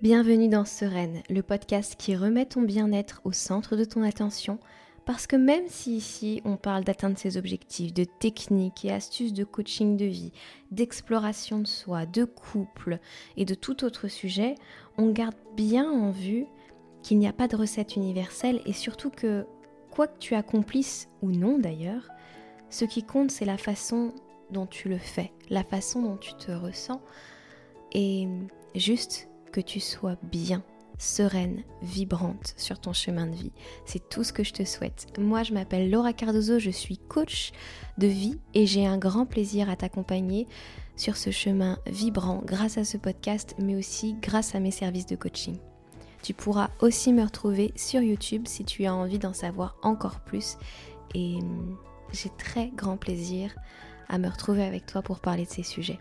Bienvenue dans Sereine, le podcast qui remet ton bien-être au centre de ton attention, parce que même si ici on parle d'atteindre ses objectifs, de techniques et astuces de coaching de vie, d'exploration de soi, de couple et de tout autre sujet, on garde bien en vue qu'il n'y a pas de recette universelle et surtout que, quoi que tu accomplisses ou non d'ailleurs, ce qui compte c'est la façon dont tu le fais, la façon dont tu te ressens et juste que tu sois bien, sereine, vibrante sur ton chemin de vie. C'est tout ce que je te souhaite. Moi, je m'appelle Laura Cardozo, je suis coach de vie et j'ai un grand plaisir à t'accompagner sur ce chemin vibrant grâce à ce podcast, mais aussi grâce à mes services de coaching. Tu pourras aussi me retrouver sur YouTube si tu as envie d'en savoir encore plus et j'ai très grand plaisir à me retrouver avec toi pour parler de ces sujets.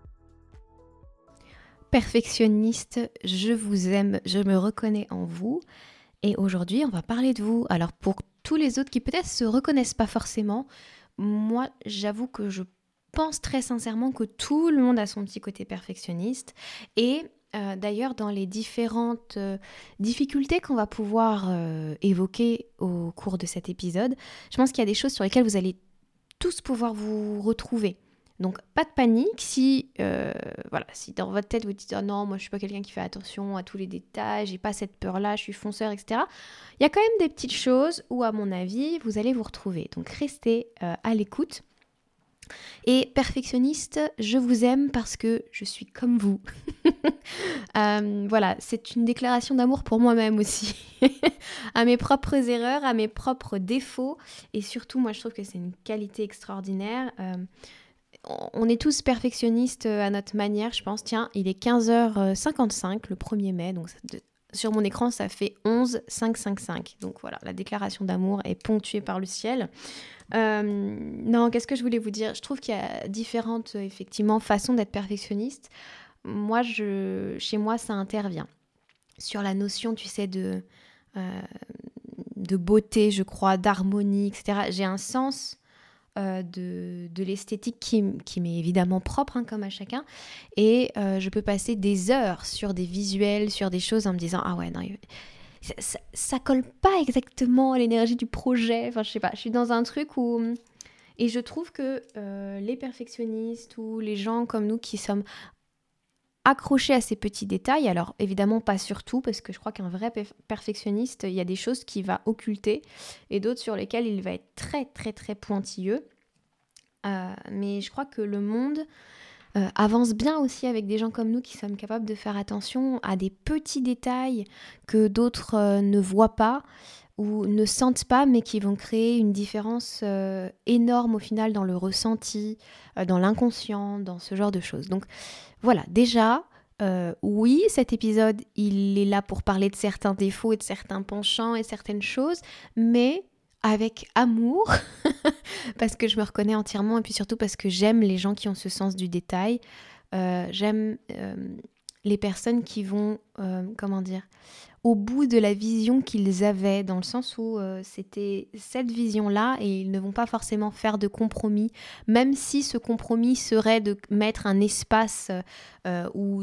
Perfectionniste, je vous aime, je me reconnais en vous et aujourd'hui on va parler de vous. Alors pour tous les autres qui peut-être se reconnaissent pas forcément, moi j'avoue que je pense très sincèrement que tout le monde a son petit côté perfectionniste et d'ailleurs dans les différentes difficultés qu'on va pouvoir évoquer au cours de cet épisode, je pense qu'il y a des choses sur lesquelles vous allez tous pouvoir vous retrouver. Donc pas de panique si dans votre tête vous dites oh non, moi je suis pas quelqu'un qui fait attention à tous les détails, j'ai pas cette peur-là, je suis fonceur, etc. Il y a quand même des petites choses où à mon avis vous allez vous retrouver. Donc restez à l'écoute. Et perfectionniste, je vous aime parce que je suis comme vous. Voilà, c'est une déclaration d'amour pour moi-même aussi. À mes propres erreurs, à mes propres défauts. Et surtout, moi je trouve que c'est une qualité extraordinaire. On est tous perfectionnistes à notre manière, je pense. Tiens, il est 15h55 le 1er mai, donc sur mon écran ça fait 11-5-5-5. Donc voilà, la déclaration d'amour est ponctuée par le ciel. Non, qu'est-ce que je voulais vous dire ? Je trouve qu'il y a différentes effectivement façons d'être perfectionniste. Moi, chez moi, ça intervient sur la notion, tu sais, de beauté, je crois, d'harmonie, etc. J'ai un sens de l'esthétique qui m'est évidemment propre, comme à chacun. Et je peux passer des heures sur des visuels, sur des choses en me disant « Ah ouais, non, ça colle pas exactement à l'énergie du projet. » Enfin, je sais pas, je suis dans un truc où... Et je trouve que les perfectionnistes ou les gens comme nous qui sommes accrochés à ces petits détails, alors évidemment pas sur tout, parce que je crois qu'un vrai perfectionniste, il y a des choses qu'il va occulter et d'autres sur lesquelles il va être très très très pointilleux. Mais je crois que le monde avance bien aussi avec des gens comme nous qui sommes capables de faire attention à des petits détails que d'autres ne voient pas ou ne sentent pas, mais qui vont créer une différence énorme au final dans le ressenti, dans l'inconscient, dans ce genre de choses. Donc voilà, déjà, oui, cet épisode, il est là pour parler de certains défauts et de certains penchants et certaines choses, mais avec amour, parce que je me reconnais entièrement et puis surtout parce que j'aime les gens qui ont ce sens du détail. J'aime les personnes qui vont, au bout de la vision qu'ils avaient, dans le sens où c'était cette vision-là et ils ne vont pas forcément faire de compromis, même si ce compromis serait de mettre un espace ou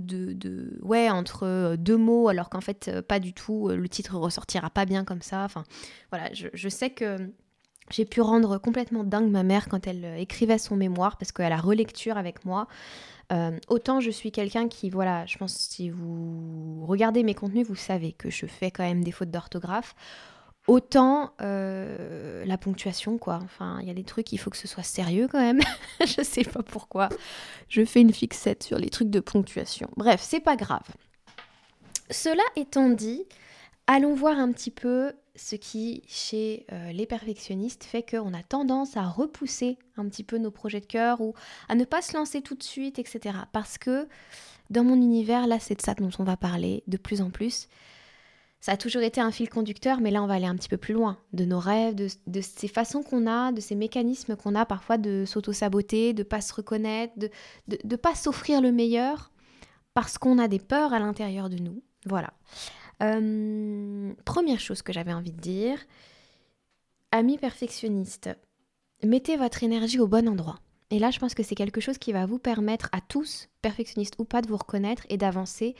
entre deux mots, alors qu'en fait pas du tout, le titre ressortira pas bien comme ça. Enfin, voilà, je sais que j'ai pu rendre complètement dingue ma mère quand elle écrivait son mémoire, parce qu'à la relecture avec moi, autant je suis quelqu'un qui, voilà, je pense si vous regardez mes contenus, vous savez que je fais quand même des fautes d'orthographe. Autant la ponctuation, quoi. Enfin, il y a des trucs, il faut que ce soit sérieux quand même. Je sais pas pourquoi je fais une fixette sur les trucs de ponctuation. Bref, c'est pas grave. Cela étant dit, allons voir un petit peu ce qui, chez les perfectionnistes, fait qu'on a tendance à repousser un petit peu nos projets de cœur ou à ne pas se lancer tout de suite, etc. Parce que dans mon univers, là, c'est de ça dont on va parler de plus en plus. Ça a toujours été un fil conducteur, mais là, on va aller un petit peu plus loin. De nos rêves, de ces façons qu'on a, de ces mécanismes qu'on a parfois de s'auto-saboter, de ne pas se reconnaître, de ne pas s'offrir le meilleur parce qu'on a des peurs à l'intérieur de nous. Voilà. Première chose que j'avais envie de dire, amis perfectionnistes, mettez votre énergie au bon endroit. Et là, je pense que c'est quelque chose qui va vous permettre à tous, perfectionnistes ou pas, de vous reconnaître et d'avancer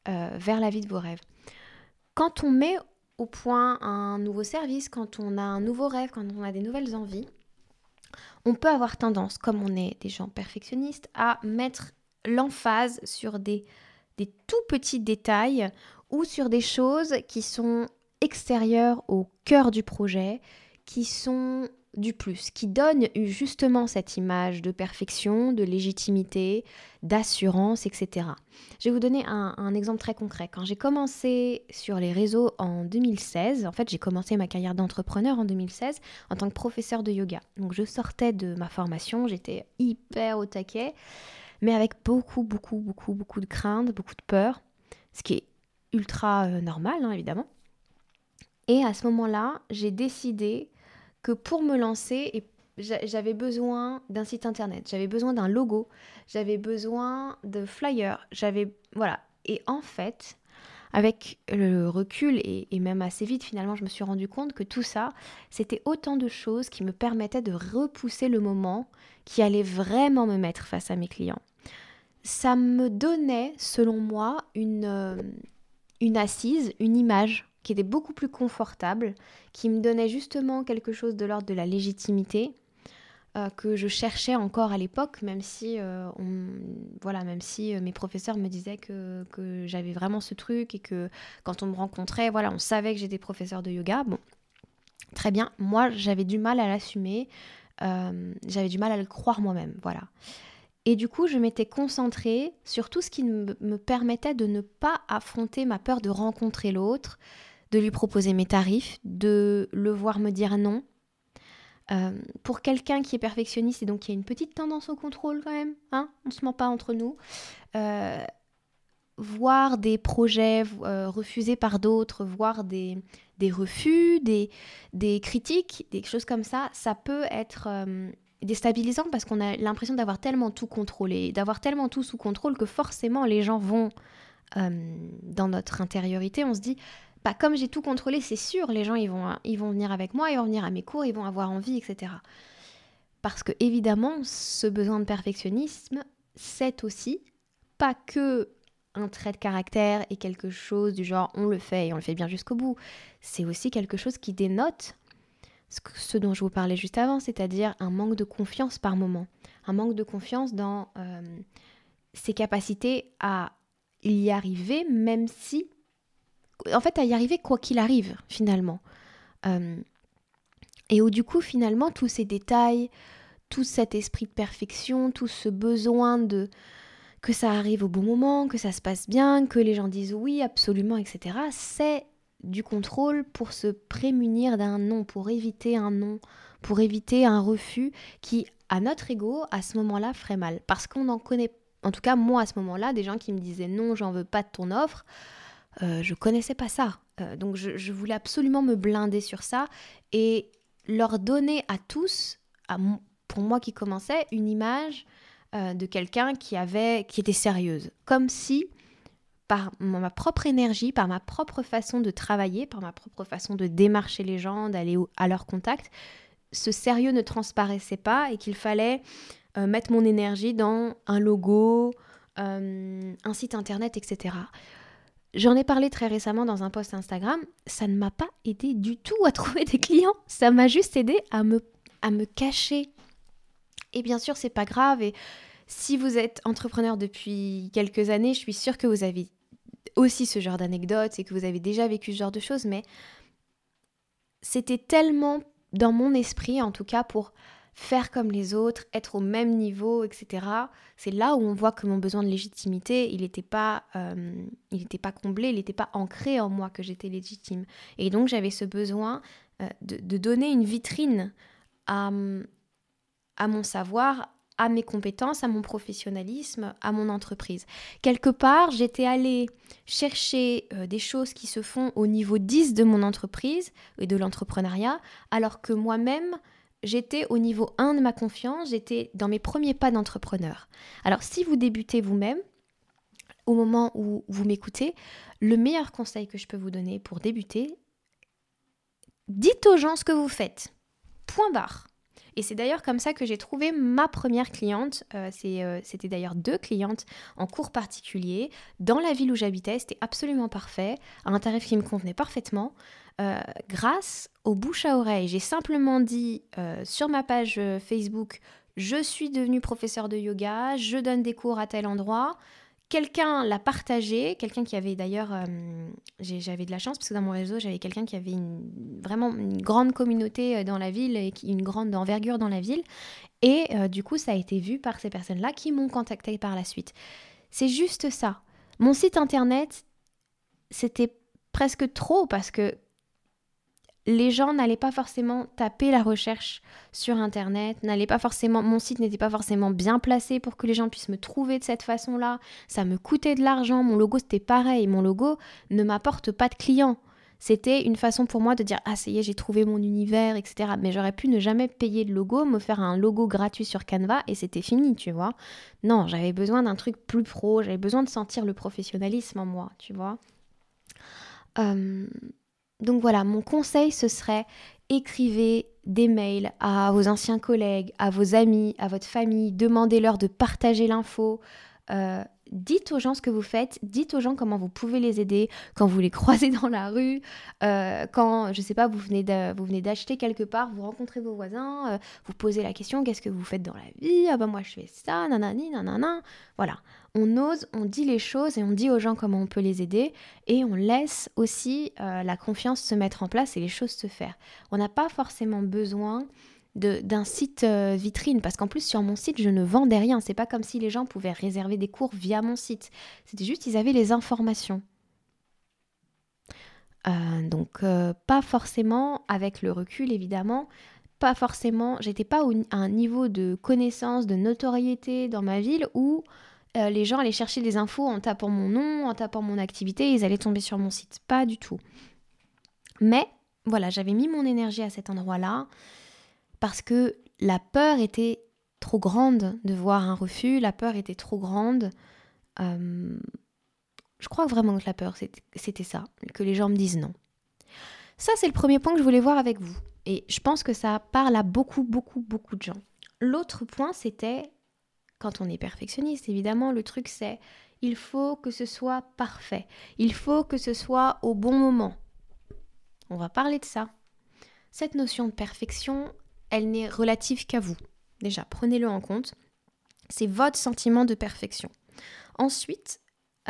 vers la vie de vos rêves. Quand on met au point un nouveau service, quand on a un nouveau rêve, quand on a des nouvelles envies, on peut avoir tendance, comme on est des gens perfectionnistes, à mettre l'emphase sur des tout petits détails ou sur des choses qui sont extérieures au cœur du projet, qui sont du plus, qui donnent justement cette image de perfection, de légitimité, d'assurance, etc. Je vais vous donner un exemple très concret. Quand j'ai commencé sur les réseaux en 2016, en fait j'ai commencé ma carrière d'entrepreneur en 2016 en tant que professeur de yoga. Donc je sortais de ma formation, j'étais hyper au taquet, mais avec beaucoup de crainte, beaucoup de peur, ce qui est ultra normal, hein, évidemment. Et à ce moment-là, j'ai décidé que pour me lancer, j'avais besoin d'un site internet, j'avais besoin d'un logo, j'avais besoin de flyers, voilà. Et en fait, avec le recul et même assez vite, finalement, je me suis rendu compte que tout ça, c'était autant de choses qui me permettaient de repousser le moment qui allait vraiment me mettre face à mes clients. Ça me donnait, selon moi, une assise, une image qui était beaucoup plus confortable, qui me donnait justement quelque chose de l'ordre de la légitimité que je cherchais encore à l'époque, même si, même si mes professeurs me disaient que j'avais vraiment ce truc et que quand on me rencontrait, voilà, on savait que j'étais professeur de yoga. Bon, très bien, moi j'avais du mal à l'assumer, j'avais du mal à le croire moi-même, voilà. Et du coup, je m'étais concentrée sur tout ce qui me permettait de ne pas affronter ma peur de rencontrer l'autre, de lui proposer mes tarifs, de le voir me dire non. Pour quelqu'un qui est perfectionniste et donc qui a une petite tendance au contrôle quand même, hein, on ne se ment pas entre nous, voir des projets refusés par d'autres, voir des refus, des critiques, des choses comme ça, ça peut être déstabilisant parce qu'on a l'impression d'avoir tellement tout contrôlé, d'avoir tellement tout sous contrôle que forcément les gens vont dans notre intériorité, on se dit comme j'ai tout contrôlé, c'est sûr, les gens ils vont venir avec moi, ils vont venir à mes cours, ils vont avoir envie, etc. Parce que évidemment, ce besoin de perfectionnisme, c'est aussi pas que un trait de caractère et quelque chose du genre on le fait et on le fait bien jusqu'au bout. C'est aussi quelque chose qui dénote ce dont je vous parlais juste avant, c'est-à-dire un manque de confiance par moment. Un manque de confiance dans ses capacités à y arriver, même si... En fait, à y arriver quoi qu'il arrive, finalement. Et où du coup, finalement, tous ces détails, tout cet esprit de perfection, tout ce besoin de que ça arrive au bon moment, que ça se passe bien, que les gens disent oui, absolument, etc., c'est du contrôle pour se prémunir d'un non, pour éviter un non, pour éviter un refus qui, à notre ego, à ce moment-là, ferait mal. Parce qu'on en connaît, en tout cas, moi, à ce moment-là, des gens qui me disaient non, j'en veux pas de ton offre, je connaissais pas ça. Donc je voulais absolument me blinder sur ça et leur donner à tous, pour moi qui commençais, une image de quelqu'un qui était sérieuse. Comme si, par ma propre énergie, par ma propre façon de travailler, par ma propre façon de démarcher les gens, d'aller à leur contact, ce sérieux ne transparaissait pas et qu'il fallait mettre mon énergie dans un logo, un site internet, etc. J'en ai parlé très récemment dans un post Instagram, ça ne m'a pas aidé du tout à trouver des clients, ça m'a juste aidé à me cacher. Et bien sûr, c'est pas grave, et si vous êtes entrepreneur depuis quelques années, je suis sûre que vous avez aussi ce genre d'anecdotes et que vous avez déjà vécu ce genre de choses, mais c'était tellement dans mon esprit, en tout cas, pour faire comme les autres, être au même niveau, etc. C'est là où on voit que mon besoin de légitimité, il n'était pas comblé, il n'était pas ancré en moi que j'étais légitime. Et donc j'avais ce besoin de donner une vitrine à mon savoir, à mes compétences, à mon professionnalisme, à mon entreprise. Quelque part, j'étais allée chercher des choses qui se font au niveau 10 de mon entreprise et de l'entrepreneuriat, alors que moi-même, j'étais au niveau 1 de ma confiance, j'étais dans mes premiers pas d'entrepreneur. Alors, si vous débutez vous-même, au moment où vous m'écoutez, le meilleur conseil que je peux vous donner pour débuter, dites aux gens ce que vous faites. Point barre. Et c'est d'ailleurs comme ça que j'ai trouvé ma première cliente. C'était d'ailleurs 2 clientes en cours particulier, dans la ville où j'habitais. C'était absolument parfait, à un tarif qui me convenait parfaitement. Grâce au bouche à oreille, j'ai simplement dit sur ma page Facebook, je suis devenue professeure de yoga, je donne des cours à tel endroit. Quelqu'un l'a partagé, quelqu'un qui avait d'ailleurs, j'avais de la chance parce que dans mon réseau, j'avais quelqu'un qui avait vraiment une grande communauté dans la ville et une grande envergure dans la ville. Et du coup, ça a été vu par ces personnes-là qui m'ont contacté par la suite. C'est juste ça. Mon site internet, c'était presque trop parce que les gens n'allaient pas forcément taper la recherche sur Internet, mon site n'était pas forcément bien placé pour que les gens puissent me trouver de cette façon-là. Ça me coûtait de l'argent, mon logo c'était pareil, mon logo ne m'apporte pas de clients. C'était une façon pour moi de dire « Ah, ça y est, j'ai trouvé mon univers, etc. » Mais j'aurais pu ne jamais payer de logo, me faire un logo gratuit sur Canva et c'était fini, tu vois. Non, j'avais besoin d'un truc plus pro, j'avais besoin de sentir le professionnalisme en moi, tu vois. Donc voilà, mon conseil, ce serait écrivez des mails à vos anciens collègues, à vos amis, à votre famille, demandez-leur de partager l'info. Dites aux gens ce que vous faites, dites aux gens comment vous pouvez les aider quand vous les croisez dans la rue, quand, je sais pas, vous venez d'acheter quelque part, vous rencontrez vos voisins, vous posez la question, qu'est-ce que vous faites dans la vie ? Ah bah moi je fais ça, nanani, nanana. Voilà, on ose, on dit les choses et on dit aux gens comment on peut les aider et on laisse aussi la confiance se mettre en place et les choses se faire. On n'a pas forcément besoin d'un site vitrine, parce qu'en plus sur mon site je ne vendais rien, c'est pas comme si les gens pouvaient réserver des cours via mon site, c'était juste ils avaient les informations. Donc pas forcément, avec le recul évidemment, pas forcément, j'étais pas à un niveau de connaissance, de notoriété dans ma ville où les gens allaient chercher des infos en tapant mon nom, en tapant mon activité, ils allaient tomber sur mon site, pas du tout. Mais voilà, j'avais mis mon énergie à cet endroit-là, parce que la peur était trop grande de voir un refus, la peur était trop grande. Je crois vraiment que la peur, c'était ça, que les gens me disent non. Ça, c'est le premier point que je voulais voir avec vous. Et je pense que ça parle à beaucoup, beaucoup, beaucoup de gens. L'autre point, c'était, quand on est perfectionniste, évidemment, le truc, c'est il faut que ce soit parfait. Il faut que ce soit au bon moment. On va parler de ça. Cette notion de perfection, elle n'est relative qu'à vous. Déjà, prenez-le en compte. C'est votre sentiment de perfection. Ensuite,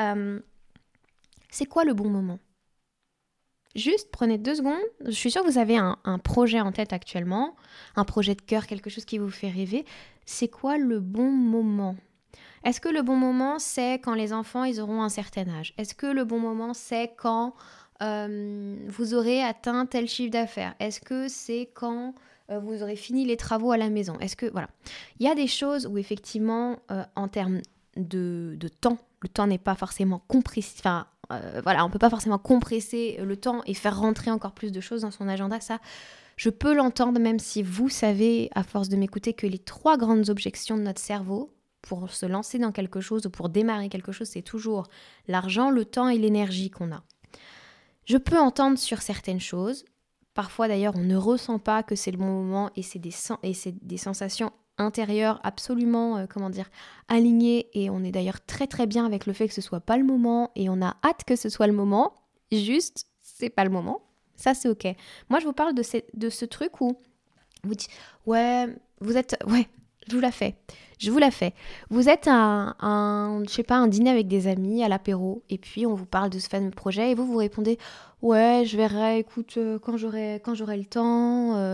c'est quoi le bon moment ? Juste prenez 2 secondes. Je suis sûre que vous avez un projet en tête actuellement, un projet de cœur, quelque chose qui vous fait rêver. C'est quoi le bon moment ? Est-ce que le bon moment, c'est quand les enfants ils auront un certain âge ? Est-ce que le bon moment, c'est quand vous aurez atteint tel chiffre d'affaires ? Est-ce que c'est quand vous aurez fini les travaux à la maison ? Est-ce que voilà, il y a des choses où effectivement en termes de temps, le temps n'est pas forcément compressé. Enfin voilà, on peut pas forcément compresser le temps et faire rentrer encore plus de choses dans son agenda. Ça, je peux l'entendre, même si vous savez, à force de m'écouter, que les 3 grandes objections de notre cerveau pour se lancer dans quelque chose ou pour démarrer quelque chose, c'est toujours l'argent, le temps et l'énergie qu'on a. Je peux entendre sur certaines choses. Parfois d'ailleurs, on ne ressent pas que c'est le bon moment et c'est des sensations intérieures absolument, alignées. Et on est d'ailleurs très très bien avec le fait que ce soit pas le moment et on a hâte que ce soit le moment. Juste, c'est pas le moment. Ça, c'est ok. Moi, je vous parle de ce truc où vous dites « Ouais, je vous la fais. Vous êtes un dîner avec des amis, à l'apéro, et puis on vous parle de ce fameux projet, et vous répondez « Ouais, je verrai, écoute, quand j'aurai le temps. »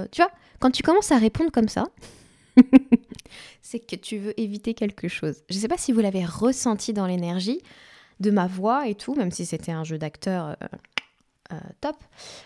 Tu vois, quand tu commences à répondre comme ça, c'est que tu veux éviter quelque chose. Je ne sais pas si vous l'avez ressenti dans l'énergie de ma voix et tout, même si c'était un jeu d'acteur top.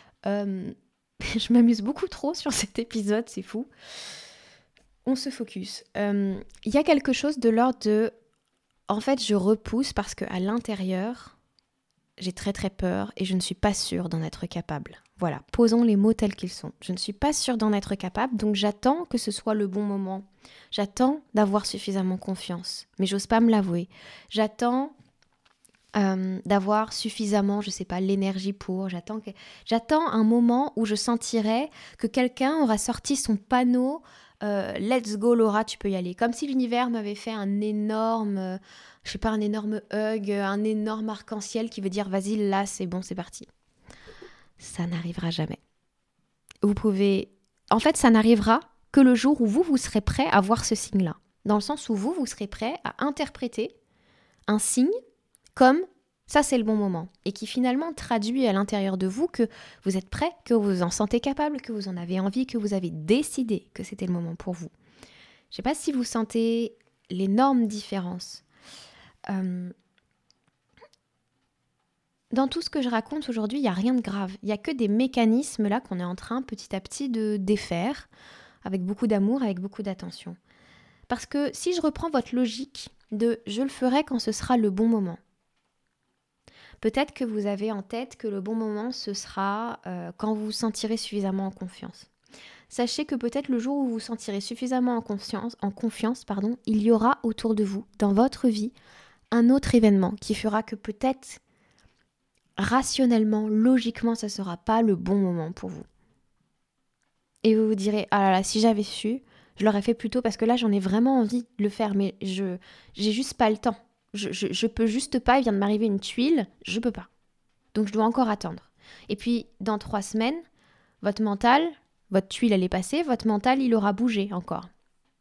Je m'amuse beaucoup trop sur cet épisode, c'est fou. On se focus. Il y a quelque chose de l'ordre de... En fait, je repousse parce qu'à l'intérieur, j'ai très très peur et je ne suis pas sûre d'en être capable. Voilà, posons les mots tels qu'ils sont. Je ne suis pas sûre d'en être capable, donc j'attends que ce soit le bon moment. J'attends d'avoir suffisamment confiance, mais j'ose pas me l'avouer. J'attends d'avoir suffisamment, je sais pas, l'énergie pour. J'attends un moment où je sentirai que quelqu'un aura sorti son panneau let's go Laura, tu peux y aller. Comme si l'univers m'avait fait un énorme, un énorme hug, un énorme arc-en-ciel qui veut dire vas-y, là c'est bon, c'est parti. Ça n'arrivera jamais. En fait, ça n'arrivera que le jour où vous serez prêt à voir ce signe-là. Dans le sens où vous serez prêt à interpréter un signe comme ça c'est le bon moment. Et qui finalement traduit à l'intérieur de vous que vous êtes prêt, que vous vous en sentez capable, que vous en avez envie, que vous avez décidé que c'était le moment pour vous. Je ne sais pas si vous sentez l'énorme différence. Dans tout ce que je raconte aujourd'hui, il n'y a rien de grave. Il n'y a que des mécanismes là qu'on est en train petit à petit de défaire avec beaucoup d'amour, avec beaucoup d'attention. Parce que si je reprends votre logique de « je le ferai quand ce sera le bon moment », peut-être que vous avez en tête que le bon moment, ce sera quand vous vous sentirez suffisamment en confiance. Sachez que peut-être le jour où vous vous sentirez suffisamment en confiance, il y aura autour de vous, dans votre vie, un autre événement qui fera que peut-être rationnellement, logiquement, ça ne sera pas le bon moment pour vous. Et vous vous direz « ah là là, si j'avais su, je l'aurais fait plus tôt parce que là, j'en ai vraiment envie de le faire, mais j'ai juste pas le temps. Je peux juste pas, il vient de m'arriver une tuile, je peux pas. Donc je dois encore attendre. Et puis, dans 3 semaines, votre mental, votre tuile, elle est passée, votre mental, il aura bougé encore.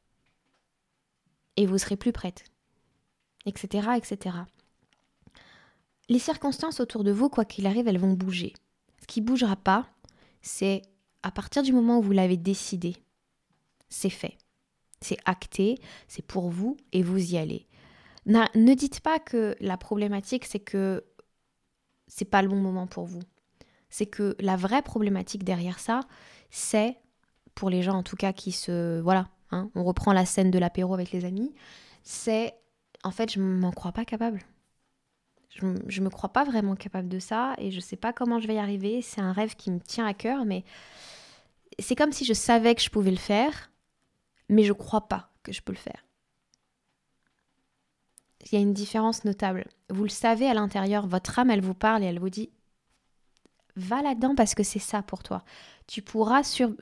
Et vous serez plus prête. Etc., etc. Les circonstances autour de vous, quoi qu'il arrive, elles vont bouger. Ce qui bougera pas, c'est à partir du moment où vous l'avez décidé. C'est fait. C'est acté, c'est pour vous et vous y allez. Ne dites pas que la problématique, c'est que c'est pas le bon moment pour vous. C'est que la vraie problématique derrière ça, c'est, pour les gens en tout cas qui se... Voilà, on reprend la scène de l'apéro avec les amis, c'est, en fait, je m'en crois pas capable. Je me crois pas vraiment capable de ça et je sais pas comment je vais y arriver. C'est un rêve qui me tient à cœur, mais c'est comme si je savais que je pouvais le faire, mais je crois pas que je peux le faire. Il y a une différence notable. Vous le savez à l'intérieur, votre âme, elle vous parle et elle vous dit « va là-dedans parce que c'est ça pour toi ». Tu pourras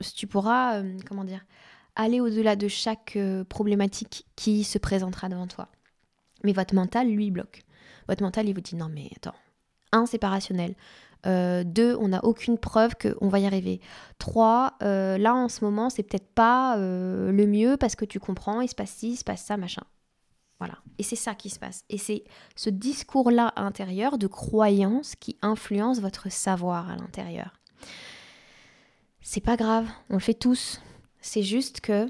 aller au-delà de chaque problématique qui se présentera devant toi. Mais votre mental, lui, bloque. Votre mental, il vous dit « non mais attends, 1, c'est pas rationnel. 2, on n'a aucune preuve qu'on va y arriver. 3, là en ce moment, c'est peut-être pas le mieux parce que tu comprends, il se passe ci, il se passe ça, machin. » Voilà. Et c'est ça qui se passe. Et c'est ce discours-là intérieur de croyance qui influence votre savoir à l'intérieur. C'est pas grave, on le fait tous. C'est juste que...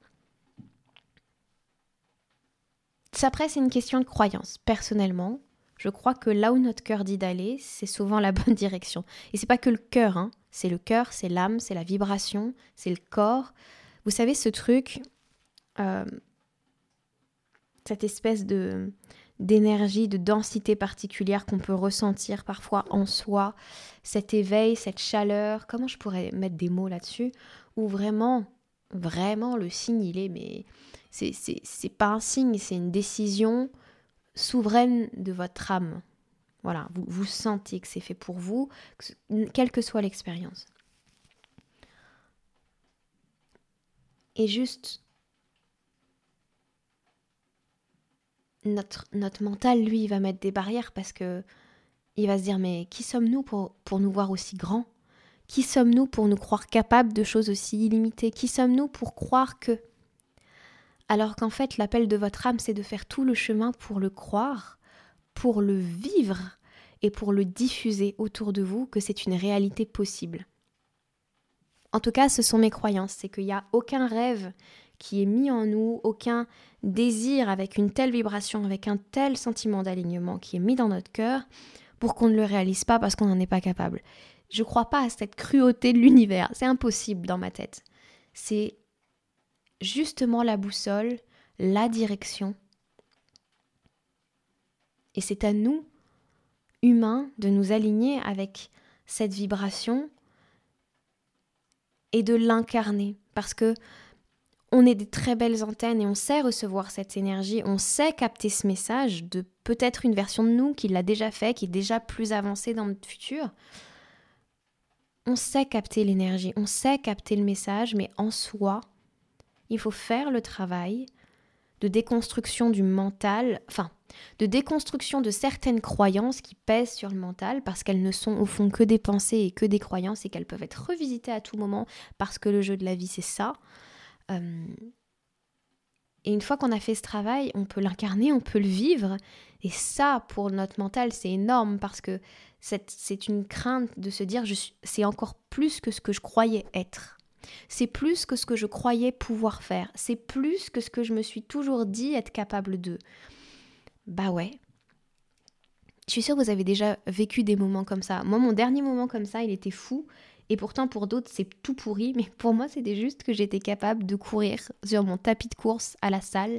Après, c'est une question de croyance. Personnellement, je crois que là où notre cœur dit d'aller, c'est souvent la bonne direction. Et c'est pas que le cœur, c'est le cœur, c'est l'âme, c'est la vibration, c'est le corps. Vous savez, ce truc... cette espèce d'énergie, de densité particulière qu'on peut ressentir parfois en soi, cet éveil, cette chaleur, comment je pourrais mettre des mots là-dessus, où vraiment le signe il est, mais c'est pas un signe, c'est une décision souveraine de votre âme. Voilà, vous sentez que c'est fait pour vous, quelle que soit l'expérience. Et juste... Notre mental, lui, il va mettre des barrières parce que il va se dire mais qui sommes-nous pour nous voir aussi grands ? Qui sommes-nous pour nous croire capables de choses aussi illimitées ? Qui sommes-nous pour croire que... Alors qu'en fait, l'appel de votre âme, c'est de faire tout le chemin pour le croire, pour le vivre et pour le diffuser autour de vous, que c'est une réalité possible. En tout cas, ce sont mes croyances, c'est qu'il n'y a aucun rêve qui est mis en nous, aucun désir avec une telle vibration, avec un tel sentiment d'alignement qui est mis dans notre cœur pour qu'on ne le réalise pas parce qu'on n'en est pas capable. Je ne crois pas à cette cruauté de l'univers, c'est impossible dans ma tête. C'est justement la boussole, la direction. Et c'est à nous, humains, de nous aligner avec cette vibration et de l'incarner parce que on est des très belles antennes et on sait recevoir cette énergie, on sait capter ce message de peut-être une version de nous qui l'a déjà fait, qui est déjà plus avancée dans notre futur. On sait capter l'énergie, on sait capter le message, mais en soi, il faut faire le travail de déconstruction du mental, de déconstruction de certaines croyances qui pèsent sur le mental parce qu'elles ne sont au fond que des pensées et que des croyances et qu'elles peuvent être revisitées à tout moment parce que le jeu de la vie, c'est ça. Et une fois qu'on a fait ce travail, on peut l'incarner, on peut le vivre. Et ça, pour notre mental, c'est énorme parce que c'est une crainte de se dire c'est encore plus que ce que je croyais être. C'est plus que ce que je croyais pouvoir faire. C'est plus que ce que je me suis toujours dit être capable de. Bah ouais. Je suis sûre que vous avez déjà vécu des moments comme ça. Moi, mon dernier moment comme ça, il était fou. Et pourtant, pour d'autres, c'est tout pourri. Mais pour moi, c'était juste que j'étais capable de courir sur mon tapis de course à la salle.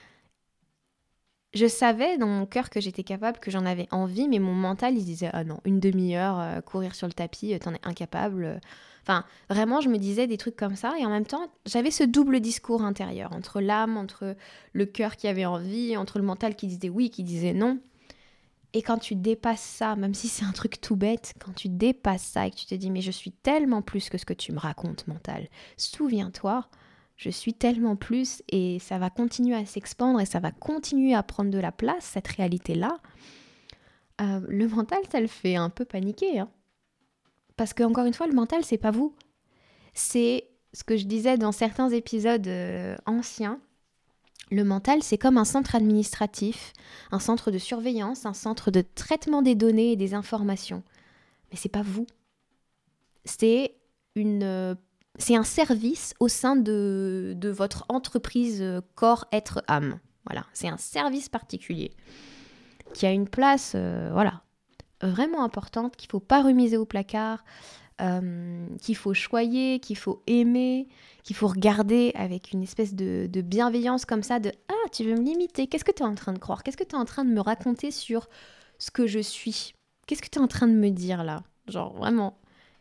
Je savais dans mon cœur que j'étais capable, que j'en avais envie, mais mon mental, il disait « Ah non, une demi-heure, courir sur le tapis, t'en es incapable. » Enfin, vraiment, je me disais des trucs comme ça. Et en même temps, j'avais ce double discours intérieur, entre l'âme, entre le cœur qui avait envie, entre le mental qui disait oui, qui disait non. Et quand tu dépasses ça, même si c'est un truc tout bête, quand tu dépasses ça et que tu te dis « Mais je suis tellement plus que ce que tu me racontes, mental. Souviens-toi, je suis tellement plus et ça va continuer à s'expandre et ça va continuer à prendre de la place, cette réalité-là. » Le mental, ça le fait un peu paniquer. Hein. Parce que, encore une fois, le mental, c'est pas vous. C'est ce que je disais dans certains épisodes anciens. Le mental, c'est comme un centre administratif, un centre de surveillance, un centre de traitement des données et des informations. Mais c'est pas vous. C'est un service au sein de votre entreprise corps, être, âme. Voilà, c'est un service particulier qui a une place, vraiment importante, qu'il ne faut pas remiser au placard, qu'il faut choyer, qu'il faut aimer, qu'il faut regarder avec une espèce de bienveillance comme ça, de « Ah, tu veux me limiter? Qu'est-ce que tu es en train de croire? Qu'est-ce que tu es en train de me raconter sur ce que je suis? Qu'est-ce que tu es en train de me dire là ?» Genre, vraiment.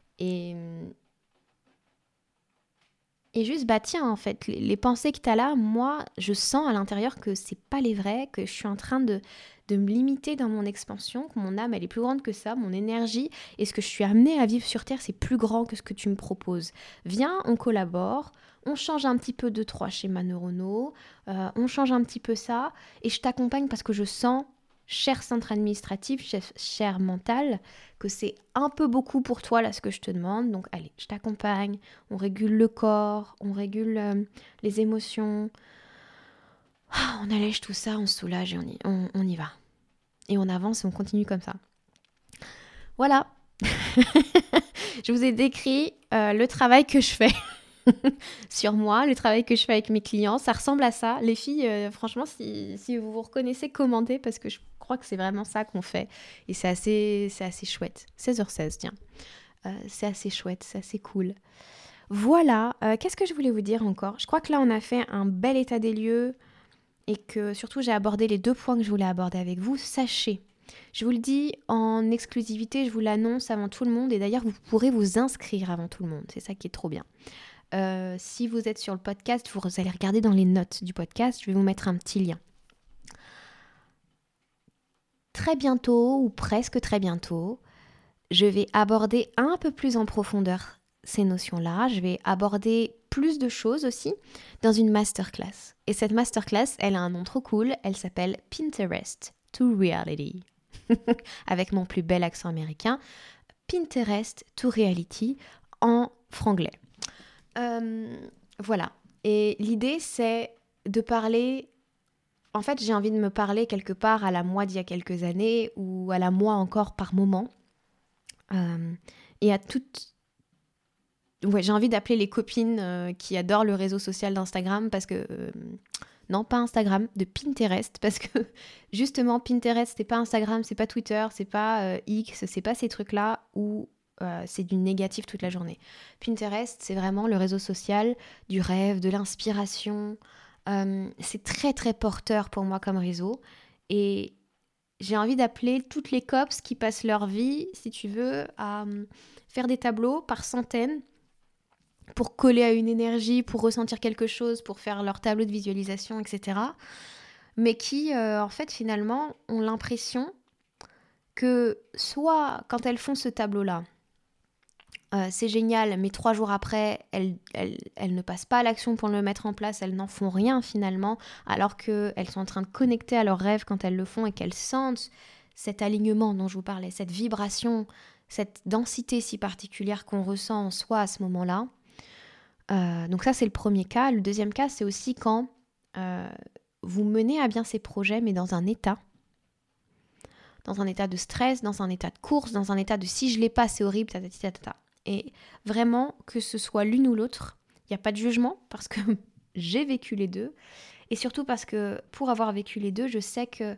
Et juste, bah tiens, en fait, les pensées que tu as là, moi, je sens à l'intérieur que c'est pas les vraies, que je suis en train de me limiter dans mon expansion, que mon âme, elle est plus grande que ça, mon énergie, et ce que je suis amenée à vivre sur Terre, c'est plus grand que ce que tu me proposes. Viens, on collabore, on change un petit peu 2-3 schémas neuronaux, on change un petit peu ça, et je t'accompagne parce que je sens, cher centre administratif, cher mental, que c'est un peu beaucoup pour toi là ce que je te demande. Donc allez, je t'accompagne, on régule le corps, on régule les émotions, on allège tout ça, on se soulage et on y va. Et on avance et on continue comme ça. Voilà. Je vous ai décrit le travail que je fais sur moi, le travail que je fais avec mes clients. Ça ressemble à ça. Les filles, franchement, si vous vous reconnaissez, commentez parce que je crois que c'est vraiment ça qu'on fait. Et c'est assez chouette. 16h16, tiens. C'est assez chouette, c'est assez cool. Voilà. Qu'est-ce que je voulais vous dire encore ? Je crois que là, on a fait un bel état des lieux et que surtout, j'ai abordé les 2 points que je voulais aborder avec vous. Sachez, je vous le dis en exclusivité, je vous l'annonce avant tout le monde et d'ailleurs, vous pourrez vous inscrire avant tout le monde. C'est ça qui est trop bien. Si vous êtes sur le podcast, vous allez regarder dans les notes du podcast, je vais vous mettre un petit lien. Très bientôt, ou presque très bientôt, je vais aborder un peu plus en profondeur ces notions-là. Je vais aborder plus de choses aussi dans une masterclass. Et cette masterclass, elle a un nom trop cool, elle s'appelle Pinterest to Reality. Avec mon plus bel accent américain, Pinterest to Reality en franglais. Voilà. Et l'idée, c'est de parler... En fait, j'ai envie de me parler quelque part à la moi d'il y a quelques années ou à la moi encore par moment. Et à toutes... Ouais, j'ai envie d'appeler les copines qui adorent le réseau social d'Instagram parce que... non, pas Instagram, de Pinterest. Parce que justement, Pinterest, c'est pas Instagram, c'est pas Twitter, c'est pas X, c'est pas ces trucs-là où... c'est du négatif toute la journée. Pinterest, c'est vraiment le réseau social du rêve, de l'inspiration. C'est très très porteur pour moi comme réseau. Et j'ai envie d'appeler toutes les cops qui passent leur vie, si tu veux, à faire des tableaux par centaines pour coller à une énergie, pour ressentir quelque chose, pour faire leur tableau de visualisation, etc. Mais qui, en fait, finalement, ont l'impression que soit quand elles font ce tableau-là, c'est génial, mais 3 jours après, elles ne passent pas à l'action pour le mettre en place, elles n'en font rien finalement, alors qu'elles sont en train de connecter à leurs rêves quand elles le font et qu'elles sentent cet alignement dont je vous parlais, cette vibration, cette densité si particulière qu'on ressent en soi à ce moment-là. Donc ça, c'est le premier cas. Le deuxième cas, c'est aussi quand vous menez à bien ces projets, mais dans un état de stress, dans un état de course, dans un état de si je l'ai pas, c'est horrible, tatati tatata. Et vraiment, que ce soit l'une ou l'autre, il n'y a pas de jugement parce que j'ai vécu les deux. Et surtout parce que pour avoir vécu les deux, je sais que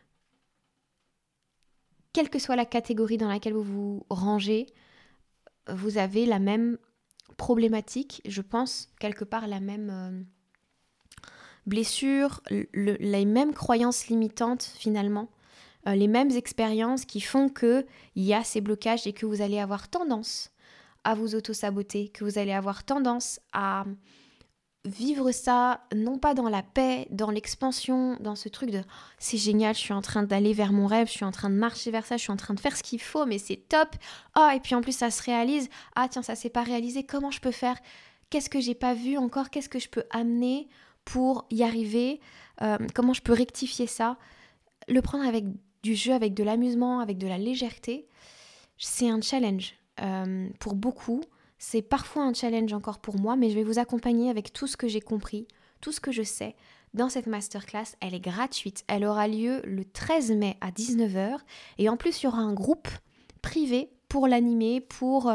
quelle que soit la catégorie dans laquelle vous vous rangez, vous avez la même problématique, je pense, quelque part la même blessure, les mêmes croyances limitantes finalement, les mêmes expériences qui font qu'il y a ces blocages et que vous allez avoir tendance à vous auto-saboter, que vous allez avoir tendance à vivre ça, non pas dans la paix, dans l'expansion, dans ce truc de c'est génial, je suis en train d'aller vers mon rêve, je suis en train de marcher vers ça, je suis en train de faire ce qu'il faut, mais c'est top. Ah, et puis en plus ça se réalise. Ah tiens, ça s'est pas réalisé, comment je peux faire? Qu'est-ce que j'ai pas vu encore? Qu'est-ce que je peux amener pour y arriver? Comment je peux rectifier ça? Le prendre avec du jeu, avec de l'amusement, avec de la légèreté, c'est un challenge pour beaucoup. C'est parfois un challenge encore pour moi, mais je vais vous accompagner avec tout ce que j'ai compris, tout ce que je sais dans cette masterclass. Elle est gratuite. Elle aura lieu le 13 mai à 19h. Et en plus, il y aura un groupe privé pour l'animer, pour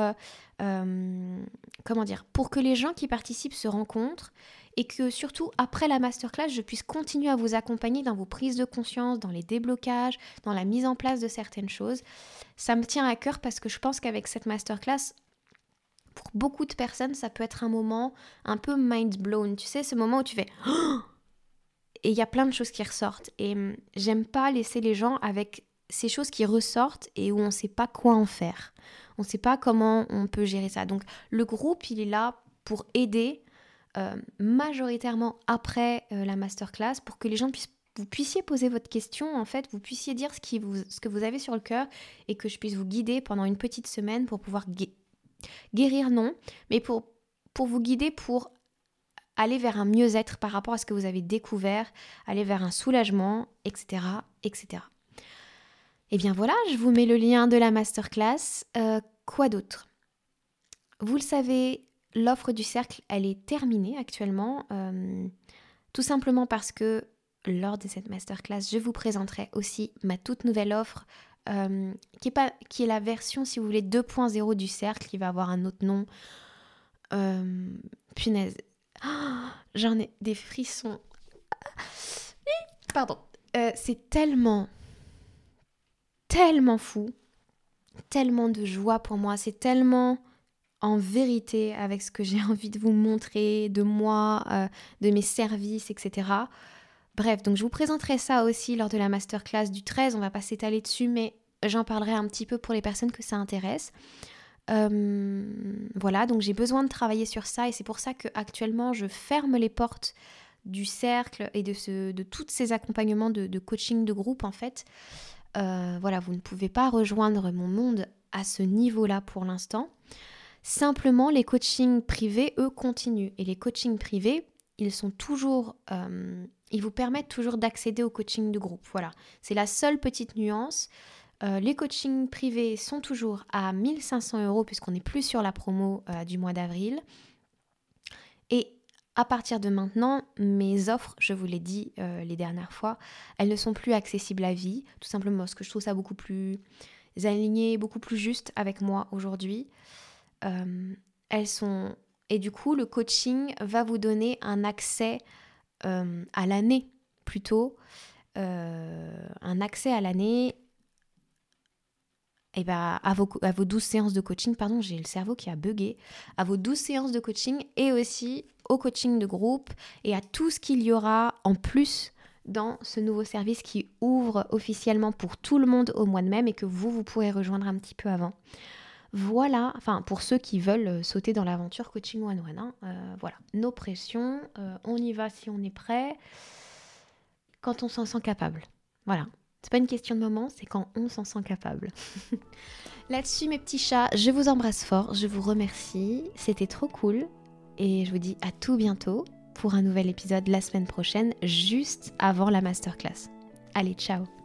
pour que les gens qui participent se rencontrent et que surtout après la masterclass, je puisse continuer à vous accompagner dans vos prises de conscience, dans les déblocages, dans la mise en place de certaines choses. Ça me tient à cœur parce que je pense qu'avec cette masterclass, pour beaucoup de personnes, ça peut être un moment un peu mind blown. Tu sais, ce moment où tu fais et il y a plein de choses qui ressortent. Et j'aime pas laisser les gens avec ces choses qui ressortent et où on ne sait pas quoi en faire. On ne sait pas comment on peut gérer ça. Donc le groupe, il est là pour aider majoritairement après la masterclass pour que les gens vous puissiez poser votre question, en fait, vous puissiez dire ce que vous avez sur le cœur et que je puisse vous guider pendant une petite semaine pour pouvoir guérir, non, mais pour vous guider pour aller vers un mieux-être par rapport à ce que vous avez découvert, aller vers un soulagement, etc., etc. Et bien voilà, je vous mets le lien de la masterclass. Quoi d'autre? Vous le savez, l'offre du cercle, elle est terminée actuellement, tout simplement parce que lors de cette masterclass, je vous présenterai aussi ma toute nouvelle offre qui est la version, si vous voulez, 2.0 du cercle, qui va avoir un autre nom. Punaise. Oh, j'en ai des frissons. Pardon. C'est tellement fou, tellement de joie pour moi, c'est tellement en vérité avec ce que j'ai envie de vous montrer, de moi, de mes services, etc. Bref, donc je vous présenterai ça aussi lors de la masterclass du 13, on va pas s'étaler dessus, mais j'en parlerai un petit peu pour les personnes que ça intéresse. Voilà, donc j'ai besoin de travailler sur ça et c'est pour ça qu'actuellement je ferme les portes du cercle et de tous ces accompagnements de coaching de groupe en fait. Voilà, vous ne pouvez pas rejoindre mon monde à ce niveau-là pour l'instant. Simplement, les coachings privés, eux, continuent. Et les coachings privés, ils sont toujours... ils vous permettent toujours d'accéder au coaching de groupe. Voilà, c'est la seule petite nuance. Les coachings privés sont toujours à 1 500 € puisqu'on n'est plus sur la promo du mois d'avril. Et à partir de maintenant, mes offres, je vous l'ai dit les dernières fois, elles ne sont plus accessibles à vie, tout simplement parce que je trouve ça beaucoup plus aligné, beaucoup plus juste avec moi aujourd'hui. Elles sont... Et du coup, le coaching va vous donner un accès à l'année plutôt, un accès à l'année à vos 12 séances de coaching, pardon, j'ai le cerveau qui a bugué, à vos 12 séances de coaching et aussi au coaching de groupe et à tout ce qu'il y aura en plus dans ce nouveau service qui ouvre officiellement pour tout le monde au mois de mai et que vous pourrez rejoindre un petit peu avant. Voilà, enfin pour ceux qui veulent sauter dans l'aventure coaching one-one, hein, voilà, nos pressions, on y va si on est prêt, quand on s'en sent capable, voilà. C'est pas une question de moment, c'est quand on s'en sent capable. Là-dessus, mes petits chats, je vous embrasse fort, je vous remercie, c'était trop cool. Et je vous dis à tout bientôt pour un nouvel épisode la semaine prochaine, juste avant la masterclass. Allez, ciao!